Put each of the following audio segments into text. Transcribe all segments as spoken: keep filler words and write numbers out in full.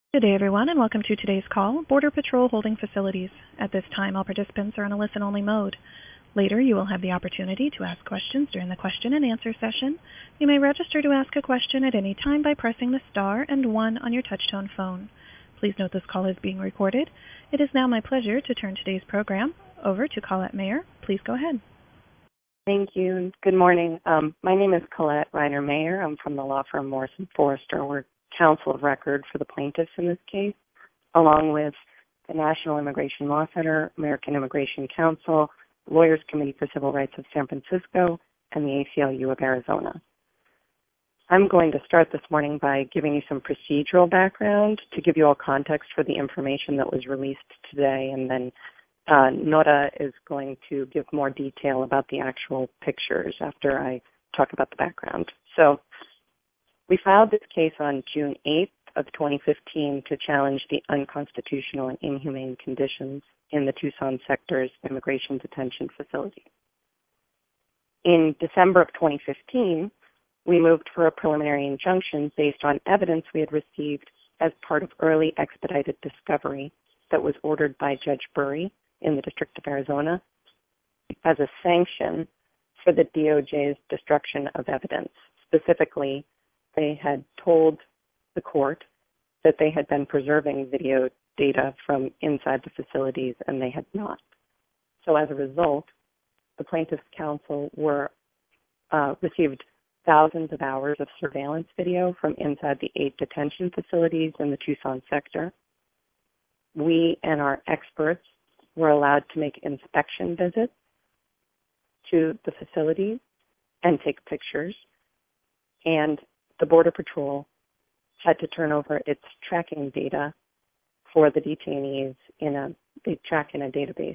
Good day, everyone, and welcome to today's call, Border Patrol Holding Facilities. At this time, all participants are in a listen-only mode. Later, you will have the opportunity to ask questions during the question and answer session. You may register to ask a question at any time by pressing the star and one on your touch-tone phone. Please note this call is being recorded. It is now my pleasure to turn today's program over to Colette Mayer. Please go ahead. Thank you. Good morning. Um, my name is Colette Reiner Mayer. I'm from the law firm Morrison Forrester. We're counsel of record for the plaintiffs in this case, along with the National Immigration Law Center, American Immigration Council, Lawyers Committee for Civil Rights of San Francisco, and the A C L U of Arizona. I'm going to start this morning by giving you some procedural background to give you all context for the information that was released today, and then uh, Nora is going to give more detail about the actual pictures after I talk about the background. So, we filed this case on June eighth of twenty fifteen to challenge the unconstitutional and inhumane conditions in the Tucson sector's immigration detention facility. In December of twenty fifteen, we moved for a preliminary injunction based on evidence we had received as part of early expedited discovery that was ordered by Judge Burry in the District of Arizona as a sanction for the D O J's destruction of evidence. Specifically, they had told the court that they had been preserving video data from inside the facilities, and they had not. So as a result, the plaintiff's counsel were uh, received thousands of hours of surveillance video from inside the eight detention facilities in the Tucson sector. We and our experts were allowed to make inspection visits to the facilities and take pictures, and the Border Patrol had to turn over its tracking data for the detainees in a, they track in a database.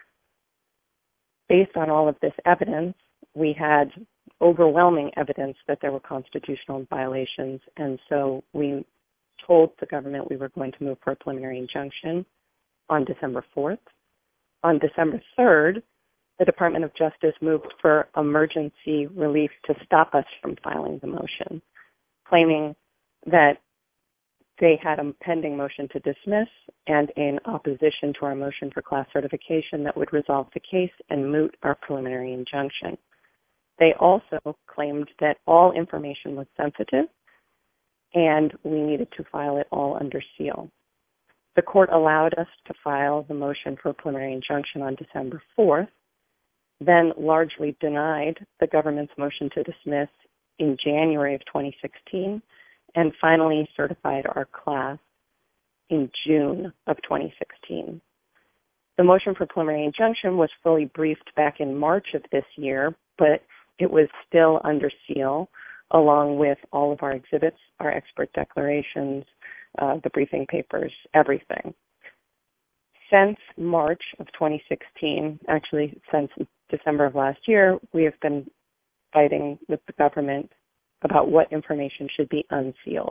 Based on all of this evidence, we had overwhelming evidence that there were constitutional violations, and so we told the government we were going to move for a preliminary injunction on December fourth. On December third, the Department of Justice moved for emergency relief to stop us from filing the motion, claiming that they had a pending motion to dismiss and in opposition to our motion for class certification that would resolve the case and moot our preliminary injunction. They also claimed that all information was sensitive and we needed to file it all under seal. The court allowed us to file the motion for a preliminary injunction on December fourth, then largely denied the government's motion to dismiss in January of twenty sixteen, and finally certified our class in June of twenty sixteen. The motion for preliminary injunction was fully briefed back in March of this year, but it was still under seal, along with all of our exhibits, our expert declarations, uh, the briefing papers, everything. Since March of twenty sixteen, actually since December of last year, we have been fighting with the government about what information should be unsealed.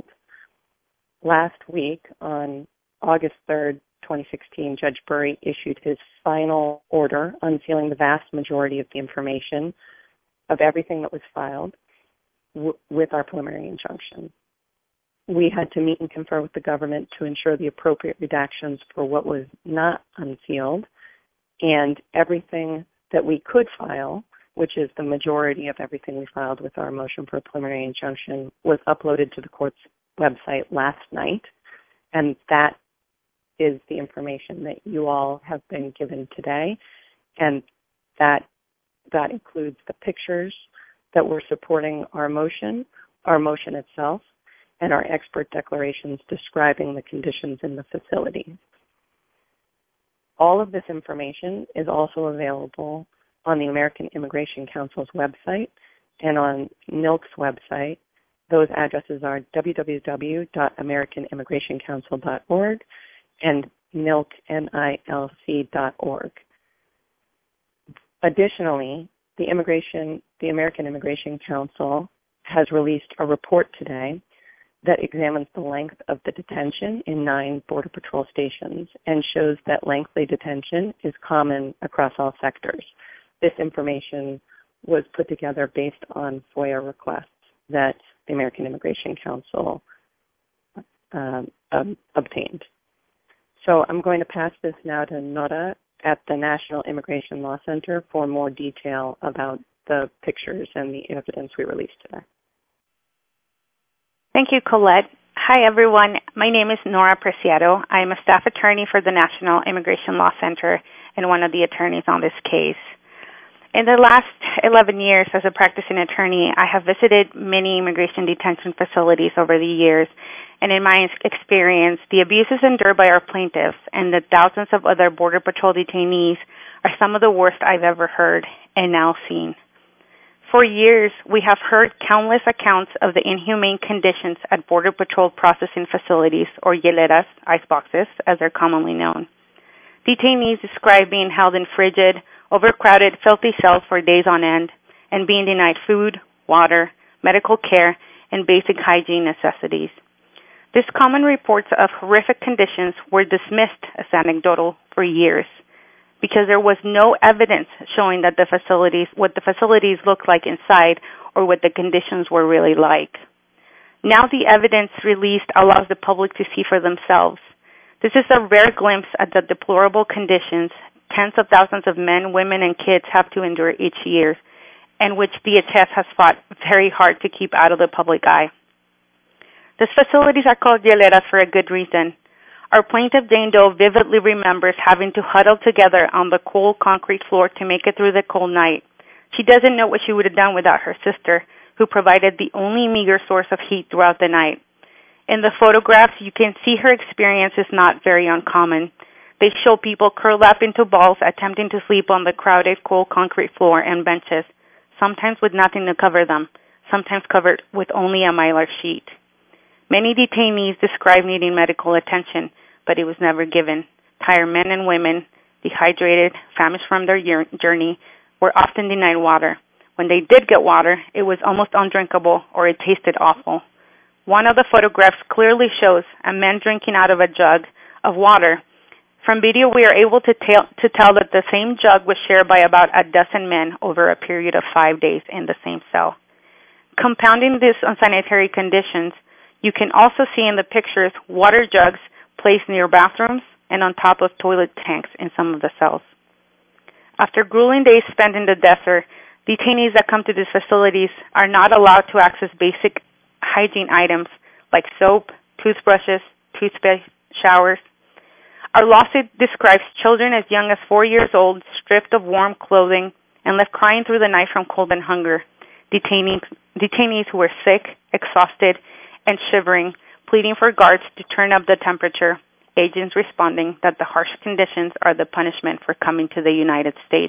Last week, on August third, twenty sixteen, Judge Burry issued his final order unsealing the vast majority of the information of everything that was filed w- with our preliminary injunction. We had to meet and confer with the government to ensure the appropriate redactions for what was not unsealed, and everything that we could file, which is the majority of everything we filed with our motion for a preliminary injunction, was uploaded to the court's website last night, and that is the information that you all have been given today, and that that includes the pictures that were supporting our motion, our motion itself, and our expert declarations describing the conditions in the facility. All of this information is also available on the American Immigration Council's website and on N I L C's website. Those addresses are w w w dot american immigration council dot org and N I L C, N I L C dot org. Additionally, the Immigration, the American Immigration Council has released a report today that examines the length of the detention in nine Border Patrol stations and shows that lengthy detention is common across all sectors. This information was put together based on FOIA requests that the American Immigration Council um, um, obtained. So I'm going to pass this now to Nora at the National Immigration Law Center for more detail about the pictures and the evidence we released today. Thank you, Colette. Hi, everyone. My name is Nora Preciado. I am a staff attorney for the National Immigration Law Center and one of the attorneys on this case. In the last eleven years as a practicing attorney, I have visited many immigration detention facilities over the years, and in my experience, the abuses endured by our plaintiffs and the thousands of other Border Patrol detainees are some of the worst I've ever heard and now seen. For years, we have heard countless accounts of the inhumane conditions at Border Patrol processing facilities, or hieleras, iceboxes, as they're commonly known. Detainees describe being held in frigid, overcrowded, filthy cells for days on end and being denied food, water, medical care, and basic hygiene necessities. These common reports of horrific conditions were dismissed as anecdotal for years because there was no evidence showing that the facilities, what the facilities looked like inside or what the conditions were really like. Now the evidence released allows the public to see for themselves. This is a rare glimpse at the deplorable conditions tens of thousands of men, women, and kids have to endure each year, and which D H S has fought very hard to keep out of the public eye. These facilities are called hieleras for a good reason. Our plaintiff, Jane Doe, vividly remembers having to huddle together on the cold concrete floor to make it through the cold night. She doesn't know what she would have done without her sister, who provided the only meager source of heat throughout the night. In the photographs, you can see her experience is not very uncommon. They show people curled up into balls attempting to sleep on the crowded, cold concrete floor and benches, sometimes with nothing to cover them, sometimes covered with only a mylar sheet. Many detainees describe needing medical attention, but it was never given. Tired men and women, dehydrated, famished from their journey, were often denied water. When they did get water, it was almost undrinkable or it tasted awful. One of the photographs clearly shows a man drinking out of a jug of water. From video, we are able to tell, to tell that the same jug was shared by about a dozen men over a period of five days in the same cell. Compounding these unsanitary conditions, you can also see in the pictures water jugs placed near bathrooms and on top of toilet tanks in some of the cells. After grueling days spent in the desert, detainees that come to these facilities are not allowed to access basic hygiene items like soap, toothbrushes, toothpaste, showers. Our lawsuit describes children as young as four years old, stripped of warm clothing, and left crying through the night from cold and hunger. Detainees, detainees who were sick, exhausted, and shivering, pleading for guards to turn up the temperature, agents responding that the harsh conditions are the punishment for coming to the United States.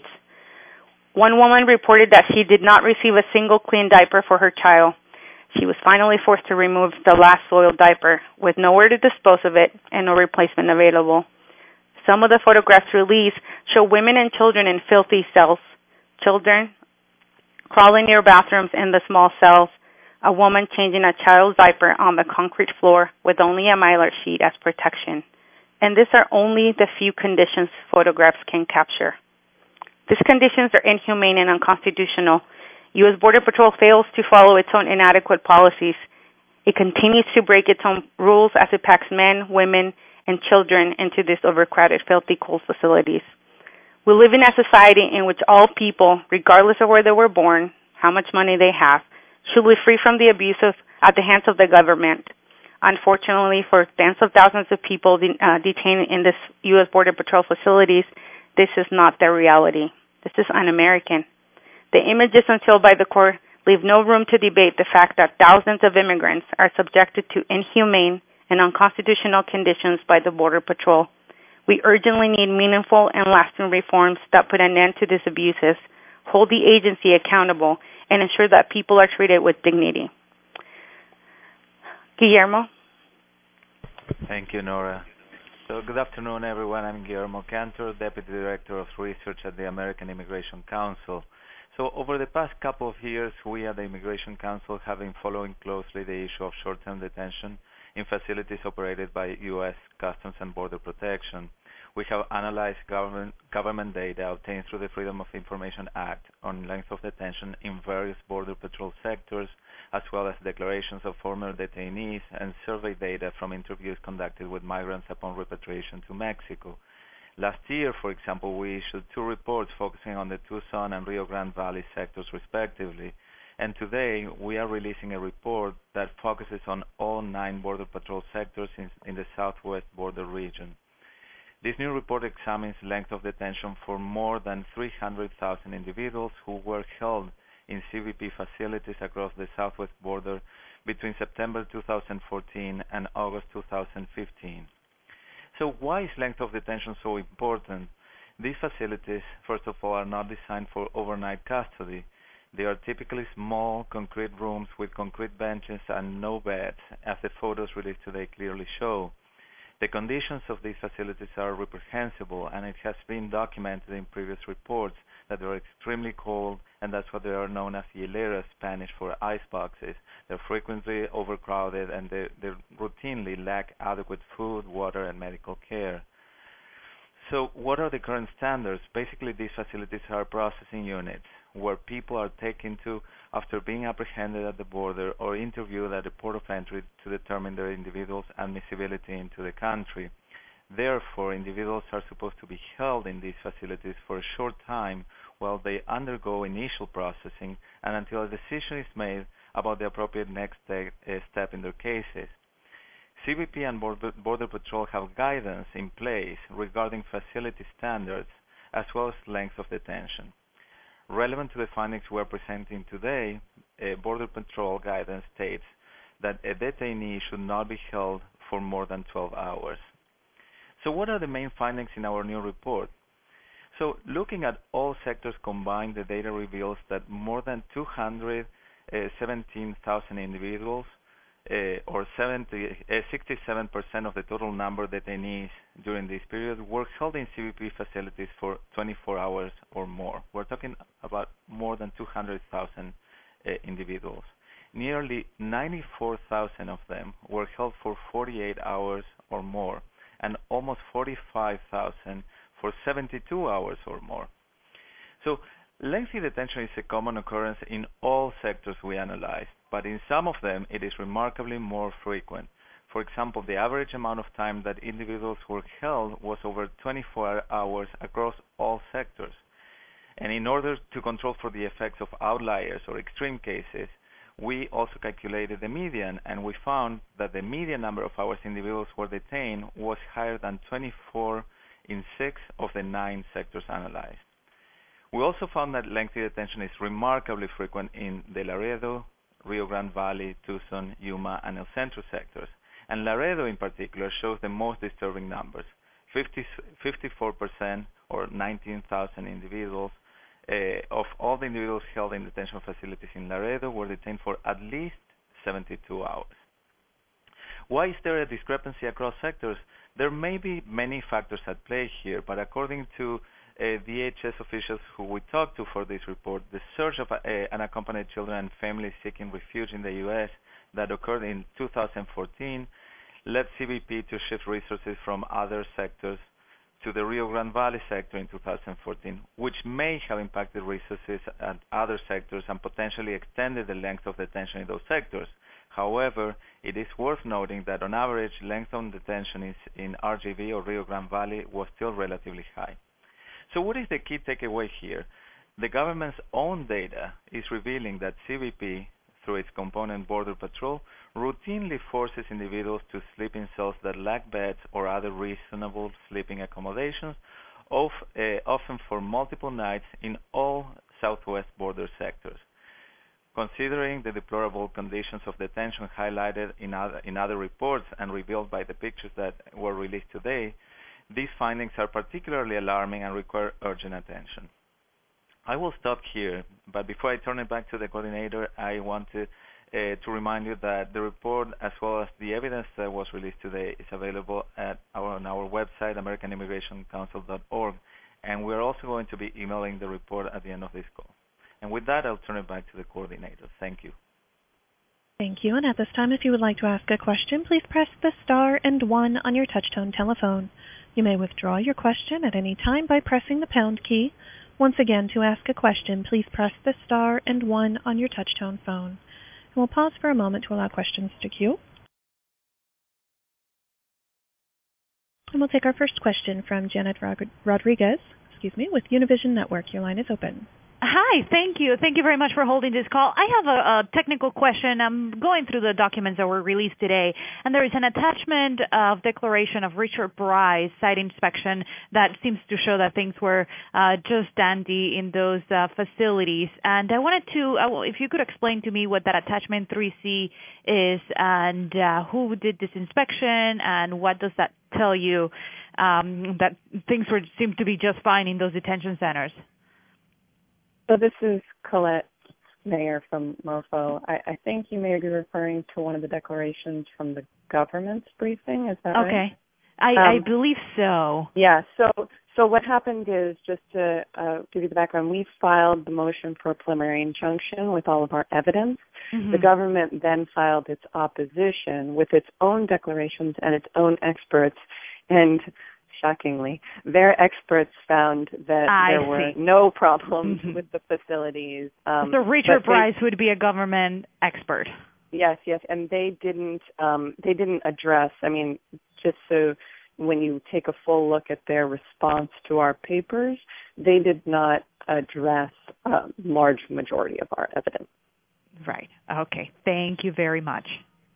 One woman reported that she did not receive a single clean diaper for her child. She was finally forced to remove the last soiled diaper, with nowhere to dispose of it and no replacement available. Some of the photographs released show women and children in filthy cells, children crawling near bathrooms in the small cells, a woman changing a child's diaper on the concrete floor with only a mylar sheet as protection. And these are only the few conditions photographs can capture. These conditions are inhumane and unconstitutional. U S Border Patrol fails to follow its own inadequate policies. It continues to break its own rules as it packs men, women, and children into these overcrowded, filthy, cold facilities. We live in a society in which all people, regardless of where they were born, how much money they have, should live free from the abuse of, at the hands of the government. Unfortunately, for tens of thousands of people de- uh, detained in this U S Border Patrol facilities, this is not their reality. This is un-American. The images unsealed by the court leave no room to debate the fact that thousands of immigrants are subjected to inhumane and unconstitutional conditions by the Border Patrol. We urgently need meaningful and lasting reforms that put an end to these abuses, hold the agency accountable, and ensure that people are treated with dignity. Guillermo? Thank you, Nora. So good afternoon, everyone. I'm Guillermo Cantor, Deputy Director of Research at the American Immigration Council. So over the past couple of years, we at the Immigration Council have been following closely the issue of short-term detention in facilities operated by U S Customs and Border Protection. we have analyzed government, government data obtained through the Freedom of Information Act on length of detention in various Border Patrol sectors, as well as declarations of former detainees and survey data from interviews conducted with migrants upon repatriation to Mexico. Last year, for example, we issued two reports focusing on the Tucson and Rio Grande Valley sectors respectively, and today we are releasing a report that focuses on all nine Border Patrol sectors in, in the southwest border region. This new report examines length of detention for more than three hundred thousand individuals who were held in C B P facilities across the southwest border between September two thousand fourteen and August two thousand fifteen. So why is length of detention so important? These facilities, first of all, are not designed for overnight custody. They are typically small concrete rooms with concrete benches and no beds, as the photos released today clearly show. The conditions of these facilities are reprehensible, and it has been documented in previous reports that they are extremely cold, and that's why they are known as hieleras, Spanish for ice boxes. They're frequently overcrowded, and they, they routinely lack adequate food, water, and medical care. So what are the current standards? Basically, these facilities are processing units where people are taken to after being apprehended at the border or interviewed at the port of entry to determine their individuals' admissibility into the country. Therefore, individuals are supposed to be held in these facilities for a short time while they undergo initial processing and until a decision is made about the appropriate next step in their cases. C B P and Border Patrol have guidance in place regarding facility standards as well as length of detention. Relevant to the findings we are presenting today, Border Patrol guidance states that a detainee should not be held for more than twelve hours. So what are the main findings in our new report? So looking at all sectors combined, the data reveals that more than two hundred seventeen thousand individuals Uh, or seventy, uh, sixty-seven percent of the total number of detainees during this period were held in C B P facilities for twenty-four hours or more. We're talking about more than two hundred thousand uh, individuals. Nearly ninety-four thousand of them were held for forty-eight hours or more, and almost forty-five thousand for seventy-two hours or more. So lengthy detention is a common occurrence in all sectors we analyzed, but in some of them it is remarkably more frequent. For example, the average amount of time that individuals were held was over twenty-four hours across all sectors. And in order to control for the effects of outliers or extreme cases, we also calculated the median, and we found that the median number of hours individuals were detained was higher than twenty-four in six of the nine sectors analyzed. We also found that lengthy detention is remarkably frequent in the Laredo, Rio Grande Valley, Tucson, Yuma, and El Centro sectors. And Laredo in particular shows the most disturbing numbers. fifty, fifty-four percent or nineteen thousand individuals uh, of all the individuals held in detention facilities in Laredo were detained for at least seventy-two hours. Why is there a discrepancy across sectors? There may be many factors at play here, but according to Uh, D H S officials who we talked to for this report, the surge of uh, unaccompanied children and families seeking refuge in the U S that occurred in two thousand fourteen led C B P to shift resources from other sectors to the Rio Grande Valley sector in two thousand fourteen, which may have impacted resources at other sectors and potentially extended the length of detention in those sectors. However, it is worth noting that on average, length of detention is in R G V or Rio Grande Valley was still relatively high. So what is the key takeaway here? The government's own data is revealing that C B P, through its component Border Patrol, routinely forces individuals to sleep in cells that lack beds or other reasonable sleeping accommodations, of, uh, often for multiple nights in all southwest border sectors. Considering the deplorable conditions of detention highlighted in other, in other reports and revealed by the pictures that were released today, these findings are particularly alarming and require urgent attention. I will stop here, but before I turn it back to the coordinator, I want to, uh, to remind you that the report, as well as the evidence that was released today, is available at our, on our website, American Immigration Council dot org, and we're also going to be emailing the report at the end of this call. And with that, I'll turn it back to the coordinator. Thank you. Thank you. And at this time, if you would like to ask a question, please press the star and one on your touch-tone telephone. You may withdraw your question at any time by pressing the pound key. Once again, to ask a question, please press the star and one on your touch-tone phone. And we'll pause for a moment to allow questions to queue. And we'll take our first question from Janet Rod- Rodriguez, excuse me, with Univision Network. Your line is open. Hi, thank you. Thank you very much for holding this call. I have a, a technical question. I'm going through the documents that were released today, and there is an attachment of declaration of Richard Bryce site inspection that seems to show that things were uh, just dandy in those uh, facilities. And I wanted to, uh, if you could explain to me what that attachment three C is, and uh, who did this inspection, and what does that tell you um, that things were seem to be just fine in those detention centers? So this is Colette Mayer from MoFo. I, I think you may be referring to one of the declarations from the government's briefing. Is that right? Okay. I, um, I believe so. Yeah. So so what happened is, just to uh, give you the background, we filed the motion for a preliminary injunction with all of our evidence. Mm-hmm. The government then filed its opposition with its own declarations and its own experts, and shockingly, their experts found that I there see. were no problems mm-hmm. with the facilities. Um, so Richard they, Bryce would be a government expert. Yes, yes, and they didn't. Um, they didn't address. I mean, just so when you take a full look at their response to our papers, they did not address a large majority of our evidence. Right. Okay. Thank you very much.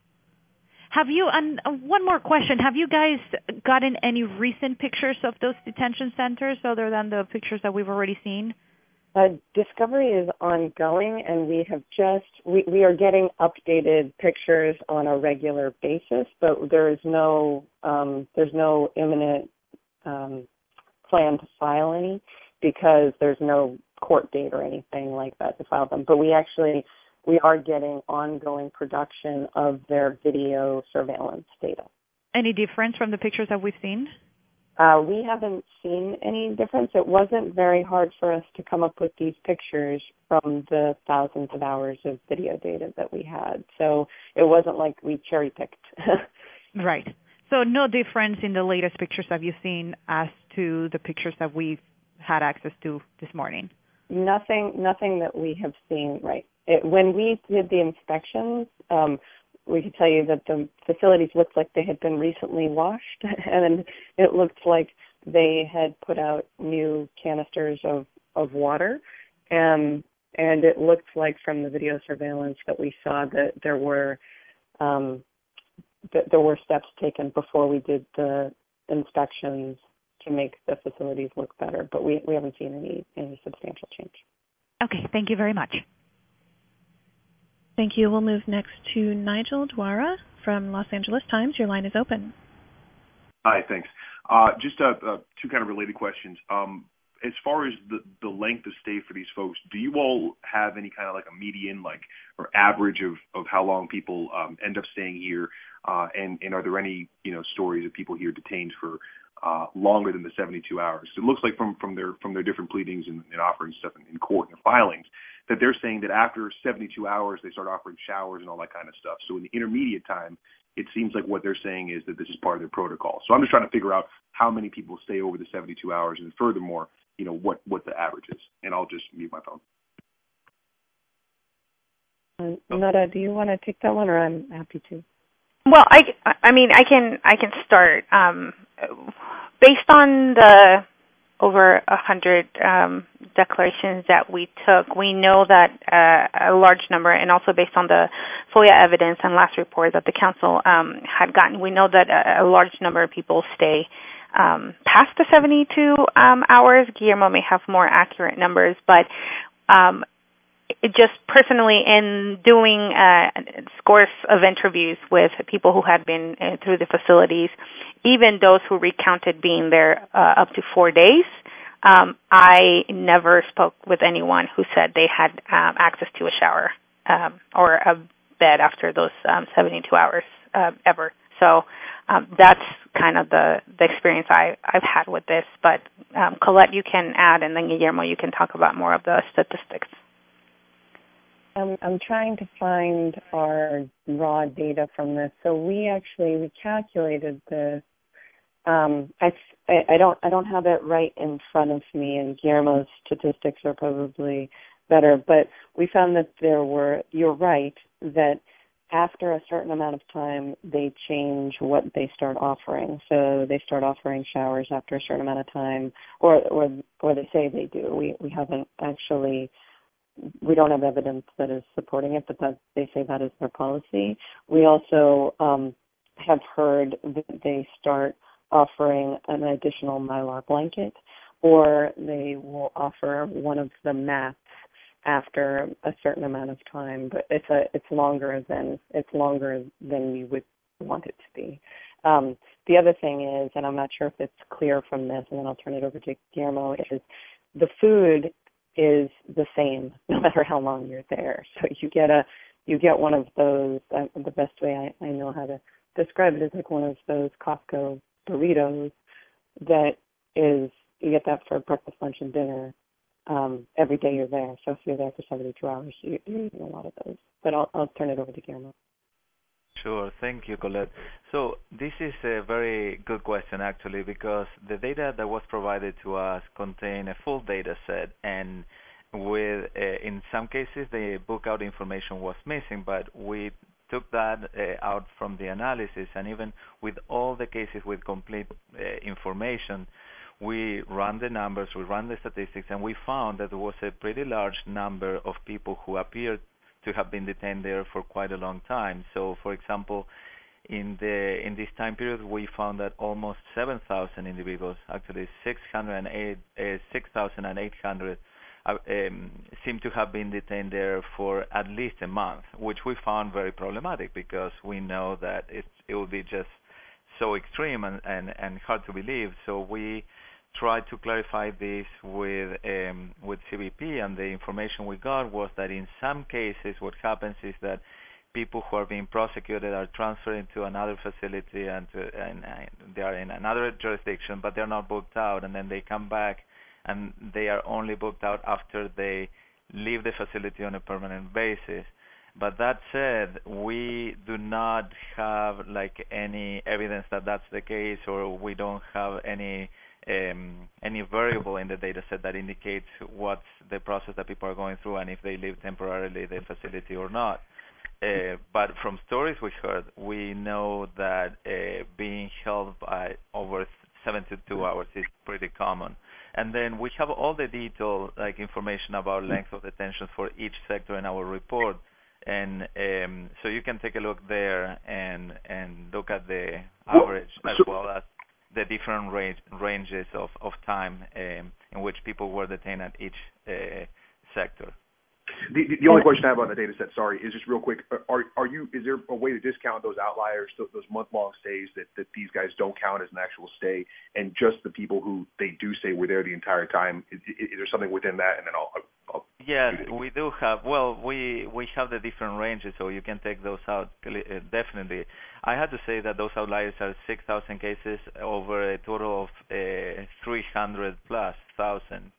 Have you, and uh, one more question, have you guys gotten any recent pictures of those detention centers other than the pictures that we've already seen? Uh, discovery is ongoing, and we have just, we, we are getting updated pictures on a regular basis, but there is no, um, there's no imminent um, plan to file any, because there's no court date or anything like that to file them. But we actually, we are getting ongoing production of their video surveillance data. Any difference from the pictures that we've seen? Uh, we haven't seen any difference. It wasn't very hard for us to come up with these pictures from the thousands of hours of video data that we had. So it wasn't like we cherry-picked. Right. So no difference in the latest pictures that you've seen as to the pictures that we've had access to this morning? Nothing, nothing that we have seen, right. It, when we did the inspections, um, we could tell you that the facilities looked like they had been recently washed, and it looked like they had put out new canisters of, of water, and and it looked like from the video surveillance that we saw that there were um, that there were steps taken before we did the inspections to make the facilities look better, but we, we haven't seen any, any substantial change. Okay, thank you very much. Thank you. We'll move next to Nigel Dwara from Los Angeles Times. Your line is open. Hi, thanks. Uh, just uh, uh, two kind of related questions. Um, as far as the, the length of stay for these folks, do you all have any kind of like a median, like, or average of, of how long people um, end up staying here? Uh, and, and are there any, you know, stories of people here detained for uh, longer than the seventy-two hours? It looks like from, from their from their different pleadings and, and offering stuff in, in court and their filings that they're saying that after seventy-two hours they start offering showers and all that kind of stuff. So in the intermediate time, it seems like what they're saying is that this is part of their protocol. So I'm just trying to figure out how many people stay over the seventy-two hours, and furthermore, you know, what, what the average is. And I'll just mute my phone. Uh, Nada, do you want to take that one, or I'm happy to? Well, I, I mean, I can I can start. Um, based on the over a hundred um, declarations that we took, we know that uh, a large number, and also based on the FOIA evidence and last report that the council um, had gotten, we know that a, a large number of people stay um, past the seventy-two um, hours. Guillermo may have more accurate numbers, but um, it just personally, in doing uh, scores of interviews with people who had been uh, through the facilities, even those who recounted being there uh, up to four days, um, I never spoke with anyone who said they had um, access to a shower um, or a bed after those um, seventy-two hours uh, ever. So um, that's kind of the, the experience I, I've had with this. But um, Colette, you can add, and then Guillermo, you can talk about more of the statistics. I'm, I'm trying to find our raw data from this. So we actually we calculated this. Um, I, I don't I don't have it right in front of me, and Guillermo's statistics are probably better. But we found that there were. You're right that after a certain amount of time, they change what they start offering. So they start offering showers after a certain amount of time, or or or they say they do. We we haven't actually. We don't have evidence that is supporting it, but that they say that is their policy. We also um, have heard that they start offering an additional Mylar blanket, or they will offer one of the mats after a certain amount of time. But it's a it's longer than it's longer than we would want it to be. Um, the other thing is, and I'm not sure if it's clear from this, and then I'll turn it over to Guillermo, is the food is the same no matter how long you're there. So you get a you get one of those. Uh, the best way I, I know how to describe it is like one of those Costco burritos that is you get that for breakfast, lunch, and dinner um, every day you're there. So if you're there for seventy-two hours, you, you're eating a lot of those. But I'll I'll turn it over to Guillermo. Sure. Thank you, Colette. So this is a very good question, actually, because the data that was provided to us contain a full data set, and with uh, in some cases the book out information was missing, but we took that uh, out from the analysis, and even with all the cases with complete uh, information, we ran the numbers, we ran the statistics, and we found that there was a pretty large number of people who appeared to have been detained there for quite a long time. So, for example, in the in this time period, we found that almost seven thousand individuals, actually six thousand eight hundred, uh, um, seem to have been detained there for at least a month, which we found very problematic because we know that it it would be just so extreme and, and, and hard to believe. So we tried to clarify this with um, with C B P, and the information we got was that in some cases what happens is that people who are being prosecuted are transferred to another facility and, to, and, and they are in another jurisdiction, but they're not booked out, and then they come back and they are only booked out after they leave the facility on a permanent basis. But that said, we do not have like any evidence that that's the case, or we don't have any Um, any variable in the data set that indicates what's the process that people are going through and if they leave temporarily the facility or not. Uh, but from stories we heard, we know that uh, being held by over seventy-two hours is pretty common. And then we have all the detailed like information about length of detention for each sector in our report. And um, so you can take a look there and and look at the average as well as the different range, ranges of, of time um, in which people were detained at each uh, sector. The, the only question I have on the data set, sorry, is just real quick. Are are you? Is there a way to discount those outliers, those month-long stays that, that these guys don't count as an actual stay, and just the people who they do say were there the entire time? Is, is there something within that? And then I'll. I'll yes, do we do have. Well, we we have the different ranges, so you can take those out uh, definitely. I had to say that those outliers are six thousand cases over a total of uh, three hundred plus thousand.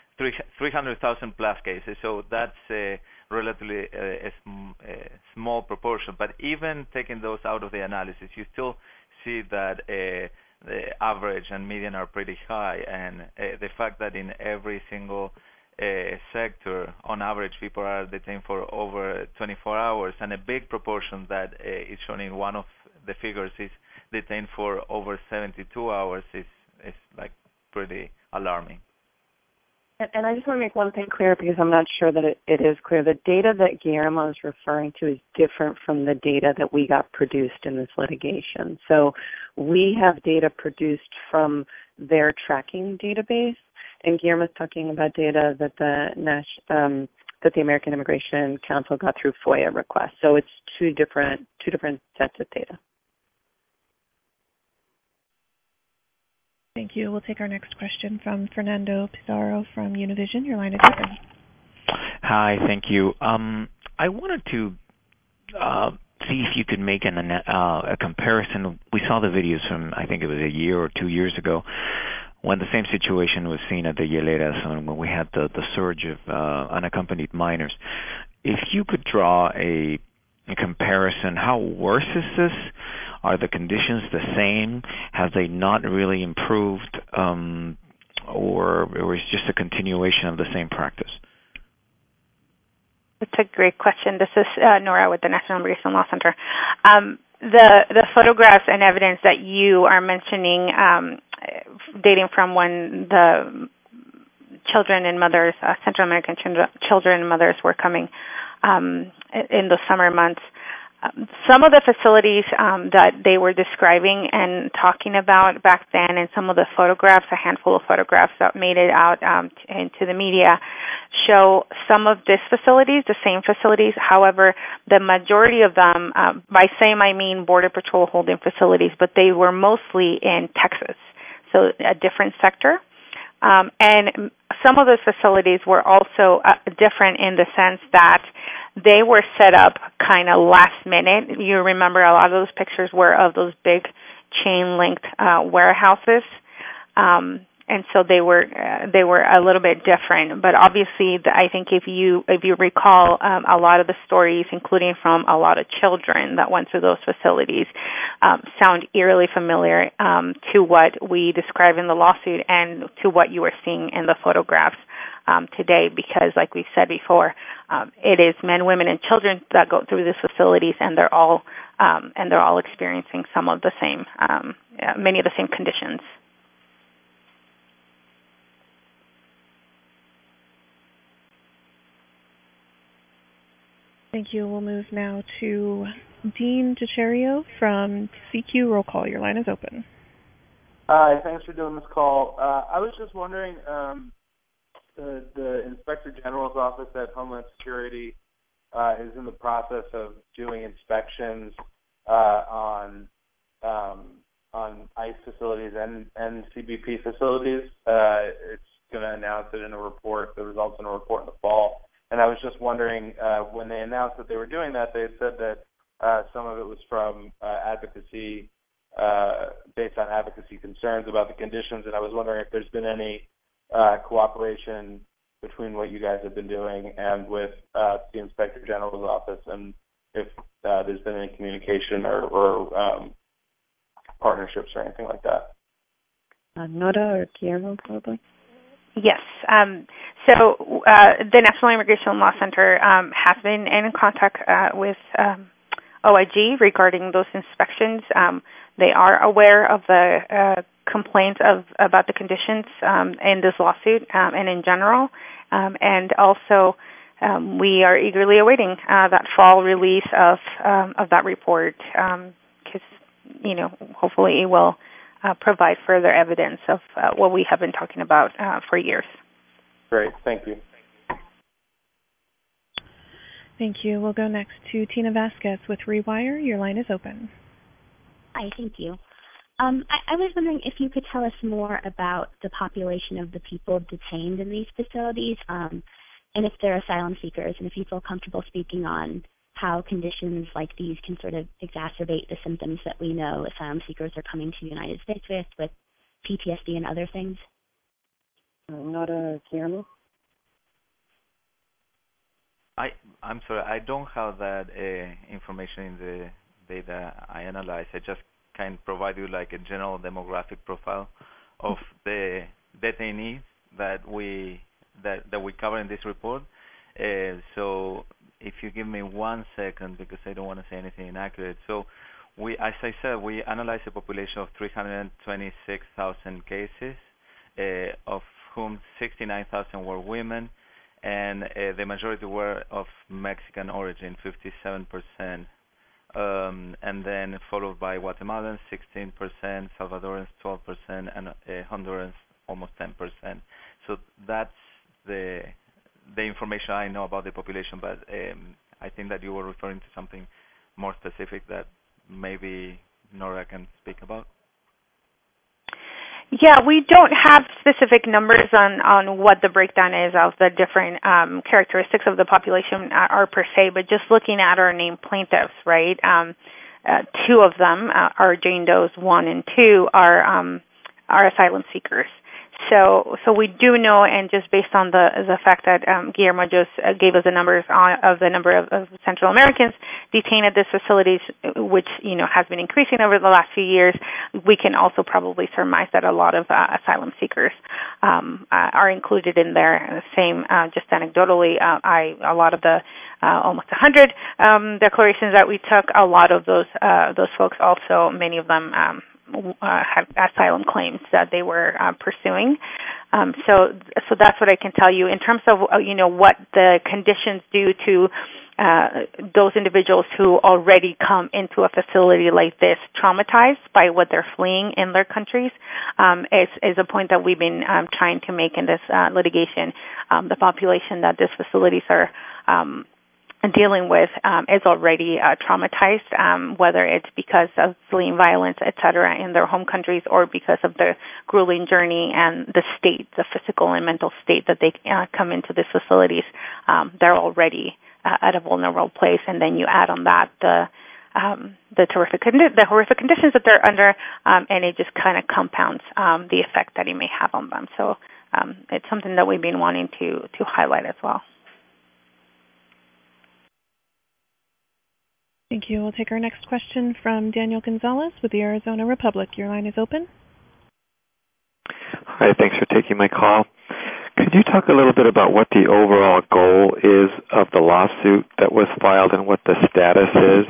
three hundred thousand plus cases, so that's a relatively uh, a, sm a small proportion. But even taking those out of the analysis, you still see that uh, the average and median are pretty high, and uh, the fact that in every single uh, sector, on average, people are detained for over twenty-four hours, and a big proportion that uh, is shown in one of the figures is detained for over seventy-two hours is, is like pretty alarming. And I just want to make one thing clear because I'm not sure that it, it is clear. The data that Guillermo is referring to is different from the data that we got produced in this litigation. So we have data produced from their tracking database, and Guillermo is talking about data that the um, that the American Immigration Council got through FOIA requests. So it's two different two different sets of data. Thank you. We'll take our next question from Fernando Pizarro from Univision. Your line is open. Hi, thank you. Um, I wanted to uh, see if you could make an, uh, a comparison. We saw the videos from, I think it was a year or two years ago, when the same situation was seen at the Hieleras, when we had the, the surge of uh, unaccompanied minors. if you could draw a, a comparison, how worse is this? Are the conditions the same? Have they not really improved, um, or, or is it just a continuation of the same practice? That's a great question. This is uh, Nora with the National Immigration Law Center. Um, the the photographs and evidence that you are mentioning, um, dating from when the children and mothers, uh, Central American children and mothers were coming um, in the summer months. Um, some of the facilities um, that they were describing and talking about back then, and some of the photographs, a handful of photographs that made it out um, t- into the media, show some of these facilities, the same facilities. However, the majority of them, um, by same I mean Border Patrol holding facilities, but they were mostly in Texas, so a different sector. Um, and some of those facilities were also uh, different in the sense that they were set up kind of last minute. You remember a lot of those pictures were of those big chain-linked uh, warehouses, um, and so they were uh, they were a little bit different. But obviously, the, I think if you if you recall um, a lot of the stories, including from a lot of children that went through those facilities, um, sound eerily familiar um, to what we describe in the lawsuit and to what you were seeing in the photographs um, today. Because, like we said before, um, it is men, women, and children that go through these facilities, and they're all um, and they're all experiencing some of the same, um, yeah, many of the same conditions. Thank you. We'll move now to Dean DiCerio from C Q Roll Call. Your line is open. Hi, thanks for doing this call. Uh, I was just wondering, um, the, the Inspector General's office at Homeland Security uh, is in the process of doing inspections uh, on um, on ICE facilities and, and C B P facilities. Uh, it's going to announce it in a report, the results in a report in the fall. And I was just wondering, uh, when they announced that they were doing that, they had said that uh, some of it was from uh, advocacy, uh, based on advocacy concerns about the conditions. And I was wondering if there's been any uh, cooperation between what you guys have been doing and with uh, the Inspector General's office, and if uh, there's been any communication or, or um, partnerships or anything like that. Uh, Nora or Guillermo, probably. Yes. Um, so uh, the National Immigration Law Center um, has been in contact uh, with um, O I G regarding those inspections. Um, they are aware of the uh, complaints of about the conditions um, in this lawsuit um, and in general, um, and also um, we are eagerly awaiting uh, that fall release of um, of that report because um, you know hopefully it will Uh, provide further evidence of uh, what we have been talking about uh, for years. Great. Thank you. Thank you. We'll go next to Tina Vasquez with Rewire. Your line is open. Hi, thank you. Um, I, I was wondering if you could tell us more about the population of the people detained in these facilities, um, and if they're asylum seekers, and if you feel comfortable speaking on how conditions like these can sort of exacerbate the symptoms that we know asylum seekers are coming to the United States with, with P T S D and other things. Uh, Nora Guillermo? I, I'm sorry, I don't have that uh, information in the data I analyze. I just can provide you like a general demographic profile of the detainees that we that, that we cover in this report. Uh, so if you give me one second, because I don't want to say anything inaccurate. So we, as I said, we analyzed a population of three hundred twenty-six thousand cases, uh, of whom sixty-nine thousand were women, and uh, the majority were of Mexican origin, fifty-seven percent, um, and then followed by Guatemalans, sixteen percent, Salvadorans, twelve percent, and uh, Hondurans, almost ten percent. So that's the the information I know about the population, but um, I think that you were referring to something more specific that maybe Nora can speak about. Yeah, we don't have specific numbers on, on what the breakdown is of the different um, characteristics of the population are per se, but just looking at our named plaintiffs, right? Um, uh, two of them uh, are Jane Doe's one and two are um, are asylum seekers. So, so we do know, and just based on the the fact that um, Guillermo just uh, gave us the numbers on, of the number of, of Central Americans detained at these facilities, which you know has been increasing over the last few years, we can also probably surmise that a lot of uh, asylum seekers um, uh, are included in there. Same, uh, just anecdotally, uh, I a lot of the uh, almost one hundred um, declarations that we took, a lot of those uh, those folks also, many of them. Um, Uh, had asylum claims that they were uh, pursuing. Um, so, so that's what I can tell you in terms of uh, you know what the conditions do to uh, those individuals who already come into a facility like this traumatized by what they're fleeing in their countries. Um, is, is a point that we've been um, trying to make in this uh, litigation. Um, the population that these facilities are Um, dealing with um, is already uh, traumatized, um, whether it's because of fleeing violence, et cetera, in their home countries, or because of the grueling journey and the state, the physical and mental state that they uh, come into these facilities. Um, they're already uh, at a vulnerable place, and then you add on that the um, the terrific, condi- the horrific conditions that they're under, um, and it just kind of compounds um, the effect that it may have on them. So um, it's something that we've been wanting to to highlight as well. Thank you. We'll take our next question from Daniel Gonzalez with the Arizona Republic. Your line is open. Hi, thanks for taking my call. Could you talk a little bit about what the overall goal is of the lawsuit that was filed and what the status is?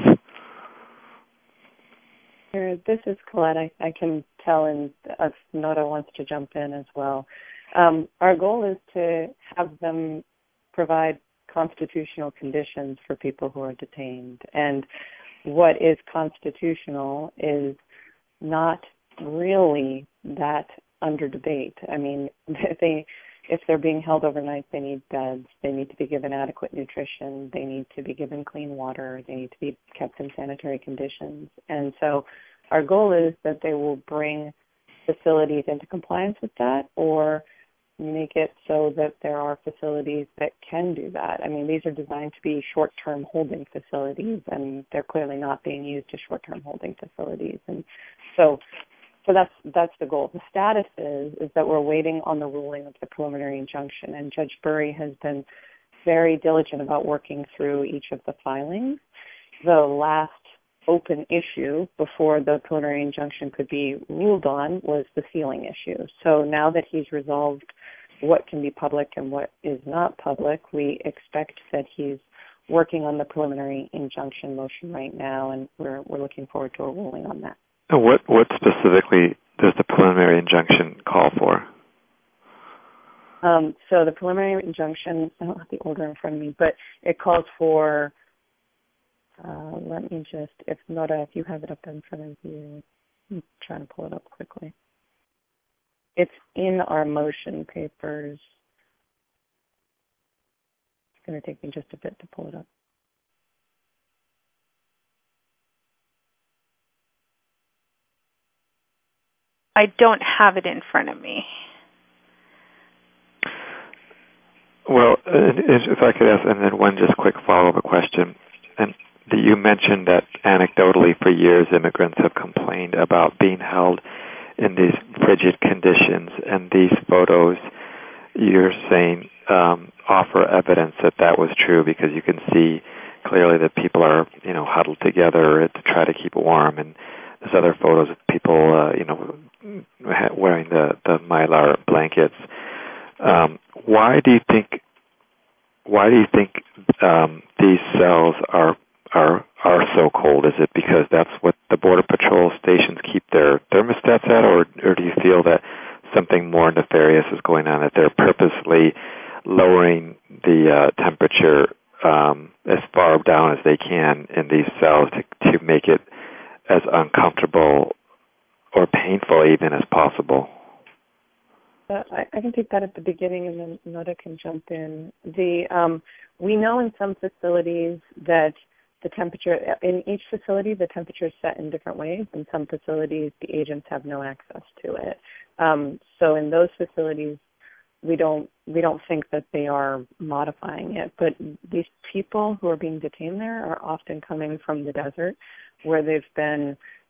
Sure. This is Colette. I, I can tell, and if Nora wants to jump in as well. Um, our goal is to have them provide constitutional conditions for people who are detained. And what is constitutional is not really that under debate. I mean, they, if they're being held overnight, they need beds, they need to be given adequate nutrition, they need to be given clean water, they need to be kept in sanitary conditions. And so our goal is that they will bring facilities into compliance with that, or make it so that there are facilities that can do that. I mean, these are designed to be short-term holding facilities, and they're clearly not being used as short-term holding facilities. And so, so that's that's the goal. The status is is that we're waiting on the ruling of the preliminary injunction, and Judge Bury has been very diligent about working through each of the filings. The last open issue before the preliminary injunction could be ruled on was the sealing issue. So now that he's resolved what can be public and what is not public, we expect that he's working on the preliminary injunction motion right now, and we're we're looking forward to a ruling on that. What what specifically does the preliminary injunction call for? Um, so the preliminary injunction, I don't have the order in front of me, but it calls for Uh, let me just, if Nora, if you have it up in front of you, I'm trying to pull it up quickly. It's in our motion papers. It's going to take me just a bit to pull it up. I don't have it in front of me. Well, if I could ask, and then one just quick follow-up question. And you mentioned that anecdotally for years immigrants have complained about being held in these frigid conditions, and these photos, you're saying, um, offer evidence that that was true, because you can see clearly that people are, you know, huddled together to try to keep warm, and there's other photos of people, uh, you know, wearing the, the mylar blankets. Um, why do you think? Why do you think um, these cells are are are so cold? Is it because that's what the Border Patrol stations keep their thermostats at, or or do you feel that something more nefarious is going on, that they're purposely lowering the uh, temperature um, as far down as they can in these cells to, to make it as uncomfortable or painful even as possible? Uh, I, I can take that at the beginning, and then Nora can jump in. The um, we know in some facilities that the temperature, in each facility, the temperature is set in different ways. In some facilities, the agents have no access to it. Um, so in those facilities, we don't we don't think that they are modifying it. But these people who are being detained there are often coming from the desert, where they've been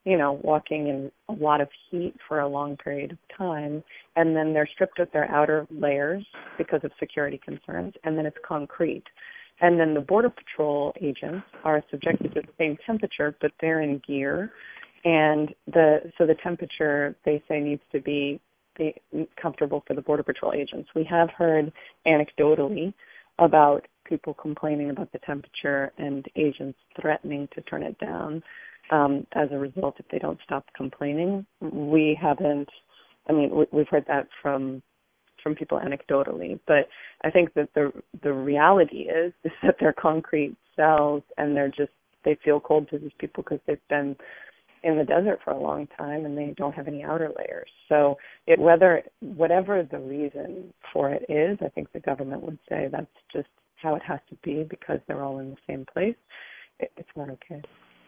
you know, walking in a lot of heat for a long period of time, and then they're stripped of their outer layers because of security concerns, and then it's concrete. And then the Border Patrol agents are subjected to the same temperature, but they're in gear, and the so the temperature, they say, needs to be, be comfortable for the Border Patrol agents. We have heard anecdotally about people complaining about the temperature and agents threatening to turn it down um, as a result if they don't stop complaining. We haven't, I mean, we've heard that from from people anecdotally, but I think that the the reality is, is that they're concrete cells and they're just, they feel cold to these people because they've been in the desert for a long time and they don't have any outer layers. So it, whether, whatever the reason for it is, I think the government would say that's just how it has to be because they're all in the same place. It, it's not okay.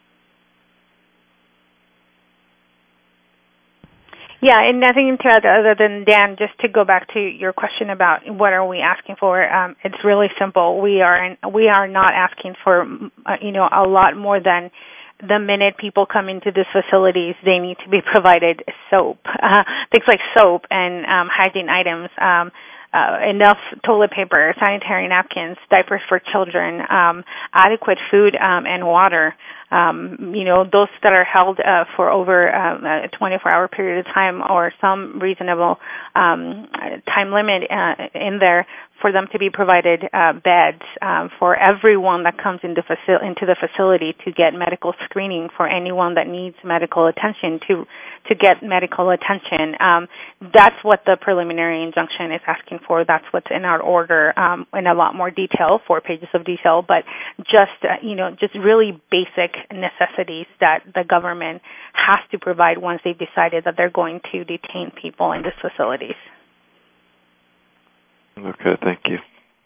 Yeah, and nothing to add other than, Dan, just to go back to your question about what are we asking for, um, it's really simple. We are in, we are not asking for, uh, you know, a lot more than the minute people come into these facilities, they need to be provided soap, uh, things like soap and um, hygiene items, um, uh, enough toilet paper, sanitary napkins, diapers for children, um, adequate food um, and water. Um, you know, those that are held uh, for over um, a twenty-four hour period of time or some reasonable um, time limit uh, in there, for them to be provided uh, beds um, for everyone that comes into, faci- into the facility, to get medical screening for anyone that needs medical attention, to to get medical attention. Um, that's what the preliminary injunction is asking for. That's what's in our order um, in a lot more detail, four pages of detail, but just, uh, you know, just really basic necessities that the government has to provide once they've decided that they're going to detain people in these facilities. Okay, thank you.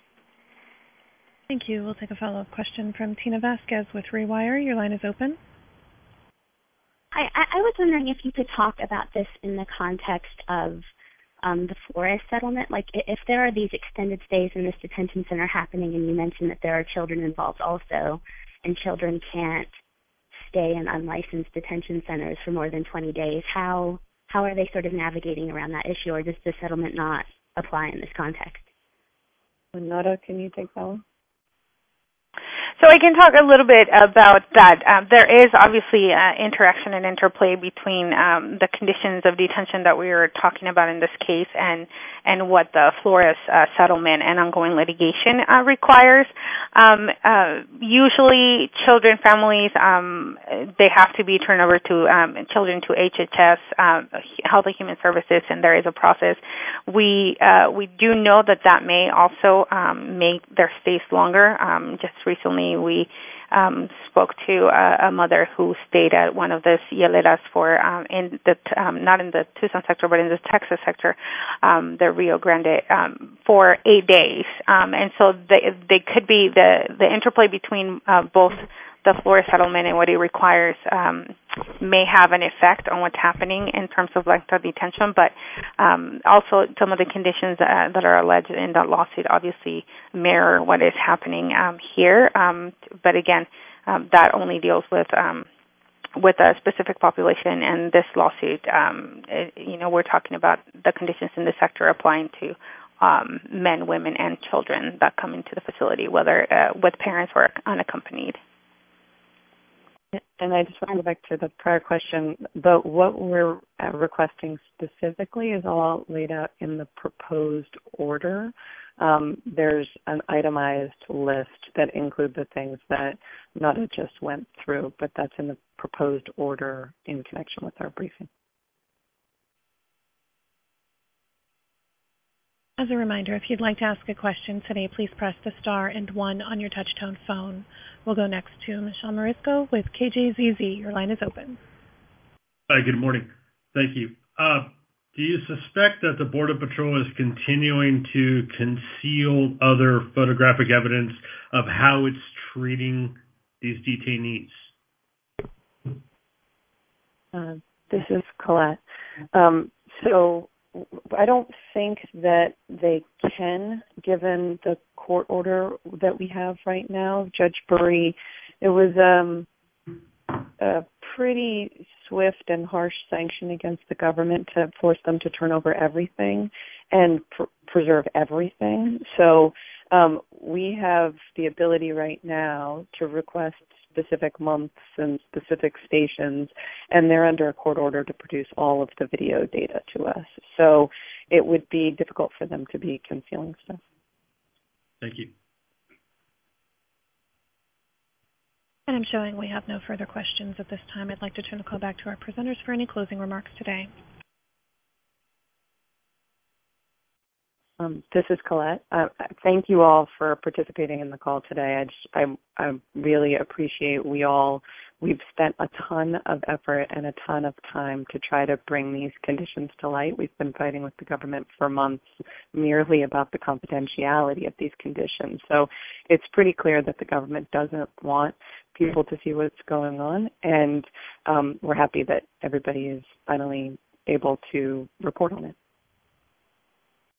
Thank you. We'll take a follow-up question from Tina Vasquez with Rewire. Your line is open. Hi, I, I was wondering if you could talk about this in the context of um, the Flores settlement. Like, if there are these extended stays in this detention center happening, and you mentioned that there are children involved also, and children can't stay in unlicensed detention centers for more than twenty days, how how are they sort of navigating around that issue, or does the settlement not apply in this context? Nora, can you take that one? So I can talk a little bit about that. Um, there is obviously uh, interaction and interplay between um, the conditions of detention that we were talking about in this case and and what the Flores uh, settlement and ongoing litigation uh, requires. Um, uh, usually, children, families, um, they have to be turned over to um, children to H H S, uh, Health and Human Services, and there is a process. We uh, we do know that that may also um, make their stays longer. Um, just recently, we um, spoke to a, a mother who stayed at one of the hieleras for um, in the um, not in the Tucson sector, but in the Texas sector, um, the Rio Grande, um, for eight days. Um, and so they they could be the the interplay between uh, both the Flores settlement and what it requires um, may have an effect on what's happening in terms of length of detention, but um, also some of the conditions uh, that are alleged in that lawsuit obviously mirror what is happening um, here. Um, but again, um, that only deals with um, with a specific population, and this lawsuit, um, it, you know, we're talking about the conditions in the sector applying to um, men, women, and children that come into the facility, whether uh, with parents or unaccompanied. And I just want to go back to the prior question, but what we're requesting specifically is all laid out in the proposed order. Um, there's an itemized list that include the things that Nada just went through, but that's in the proposed order in connection with our briefing. As a reminder, if you'd like to ask a question today, please press the star and one on your touch-tone phone. We'll go next to Michelle Morisco with K J Z Z. Your line is open. Hi, good morning. Thank you. Uh, do you suspect that the Border Patrol is continuing to conceal other photographic evidence of how it's treating these detainees? Uh, this is Colette. Um, so I don't think that they can, given the court order that we have right now. Judge Burry, it was um, a pretty swift and harsh sanction against the government to force them to turn over everything and pr- preserve everything. So um, we have the ability right now to request specific months and specific stations, and they're under a court order to produce all of the video data to us. So it would be difficult for them to be concealing stuff. Thank you. And I'm showing we have no further questions at this time. I'd like to turn the call back to our presenters for any closing remarks today. Um, this is Colette. Uh, thank you all for participating in the call today. I, just, I, I really appreciate we all, we've spent a ton of effort and a ton of time to try to bring these conditions to light. We've been fighting with the government for months merely about the confidentiality of these conditions. So it's pretty clear that the government doesn't want people to see what's going on, and um, we're happy that everybody is finally able to report on it.